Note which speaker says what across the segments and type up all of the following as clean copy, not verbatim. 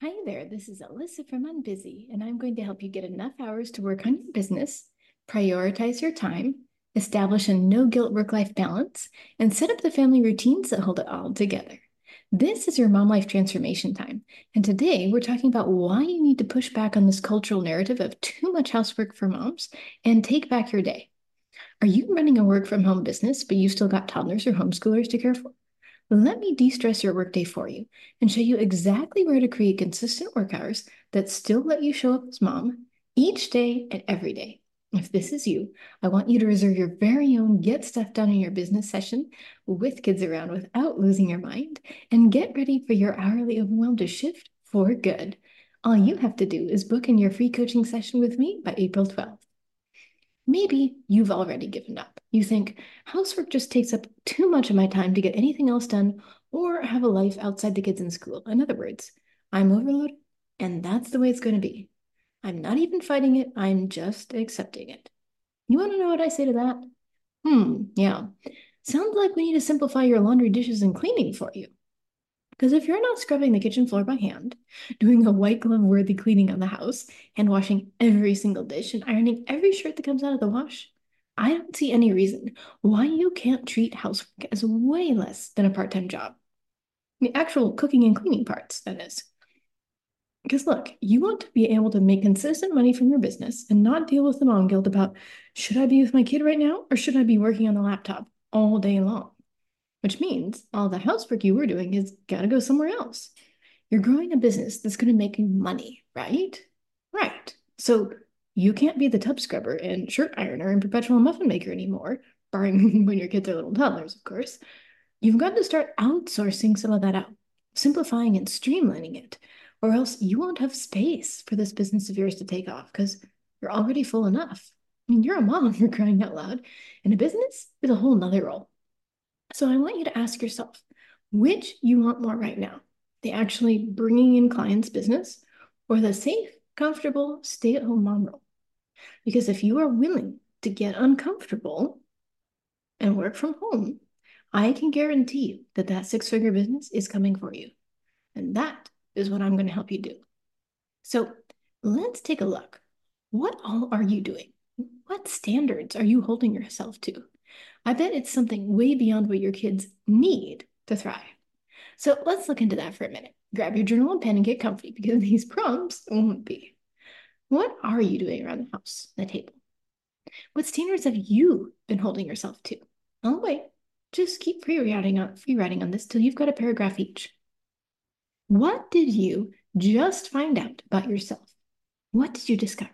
Speaker 1: Hi there, this is Alyssa from Unbusy, and I'm going to help you get enough hours to work on your business, prioritize your time, establish a no guilt work life balance, and set up the family routines that hold it all together. This is your mom life transformation time, and today we're talking about why you need to push back on this cultural narrative of too much housework for moms and take back your day. Are you running a work from home business, but you still got toddlers or homeschoolers to care for? Let me de stress your workday for you and show you exactly where to create consistent work hours that still let you show up as mom each day and every day. If this is you, I want you to reserve your very own get stuff done in your business session with kids around without losing your mind and get ready for your hourly overwhelm to shift for good. All you have to do is book in your free coaching session with me by April 12th. Maybe you've already given up. You think housework just takes up too much of my time to get anything else done or have a life outside the kids in school. In other words, I'm overloaded and that's the way it's going to be. I'm not even fighting it, I'm just accepting it. You want to know what I say to that? Yeah. Sounds like we need to simplify your laundry, dishes, and cleaning for you. Because if you're not scrubbing the kitchen floor by hand, doing a white glove worthy cleaning on the house, and washing every single dish and ironing every shirt that comes out of the wash, I don't see any reason why you can't treat housework as way less than a part time job. The actual cooking and cleaning parts, that is. Because look, you want to be able to make consistent money from your business and not deal with the mom guilt about should I be with my kid right now or should I be working on the laptop all day long? Which means all the housework you were doing is gotta go somewhere else. You're growing a business that's going to make you money, right? Right. So you can't be the tub scrubber and shirt ironer and perpetual muffin maker anymore, barring when your kids are little toddlers, of course. You've got to start outsourcing some of that out, simplifying and streamlining it, or else you won't have space for this business of yours to take off because you're already full enough. I mean, you're a mom, you're crying out loud, and a business is a whole nother role. So I want you to ask yourself which you want more right now, the actually bringing in clients' business or the safe, comfortable stay at home mom role. Because if you are willing to get uncomfortable and work from home, I can guarantee you that that six-figure business is coming for you. And that is what I'm going to help you do. So let's take a look. What all are you doing? What standards are you holding yourself to? I bet it's something way beyond what your kids need to thrive. So let's look into that for a minute. Grab your journal and pen and get comfy because these prompts won't be. What are you doing around the house, the table? What standards have you been holding yourself to? Oh, wait. Just keep free writing on this till you've got a paragraph each. What did you just find out about yourself? What did you discover?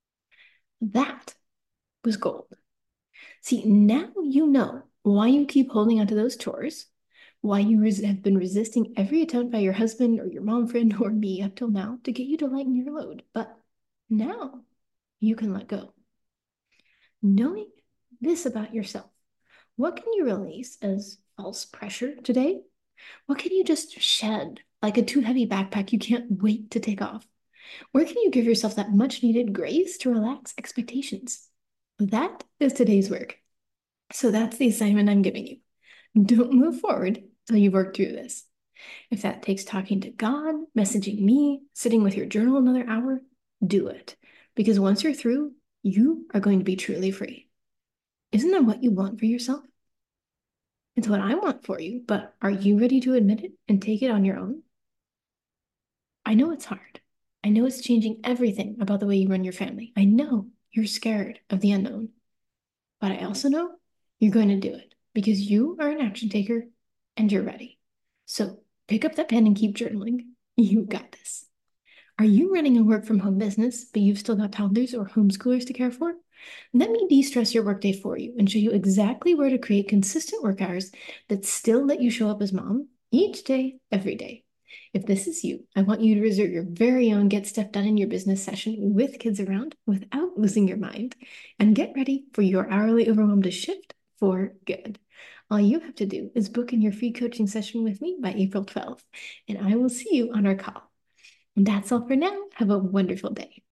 Speaker 1: That was gold. See, now you know why you keep holding onto those chores, why you have been resisting every attempt by your husband or your mom friend or me up till now to get you to lighten your load. But now you can let go. Knowing this about yourself, what can you release as false pressure today? What can you just shed like a too heavy backpack you can't wait to take off? Where can you give yourself that much needed grace to relax expectations? That is today's work. So that's the assignment I'm giving you. Don't move forward till you've worked through this. If that takes talking to God, messaging me, sitting with your journal another hour, do it. Because once you're through, you are going to be truly free. Isn't that what you want for yourself? It's what I want for you, but are you ready to admit it and take it on your own? I know it's hard. I know it's changing everything about the way you run your family. I know you're scared of the unknown, but I also know you're going to do it because you are an action taker and you're ready. So pick up that pen and keep journaling. You got this. Are you running a work from home business, but you've still got toddlers or homeschoolers to care for? Let me de stress your workday for you and show you exactly where to create consistent work hours that still let you show up as mom each day, every day. If this is you, I want you to reserve your very own get stuff done in your business session with kids around without losing your mind and get ready for your hourly overwhelm to shift for good. All you have to do is book in your free coaching session with me by April 12th, and I will see you on our call. And that's all for now. Have a wonderful day.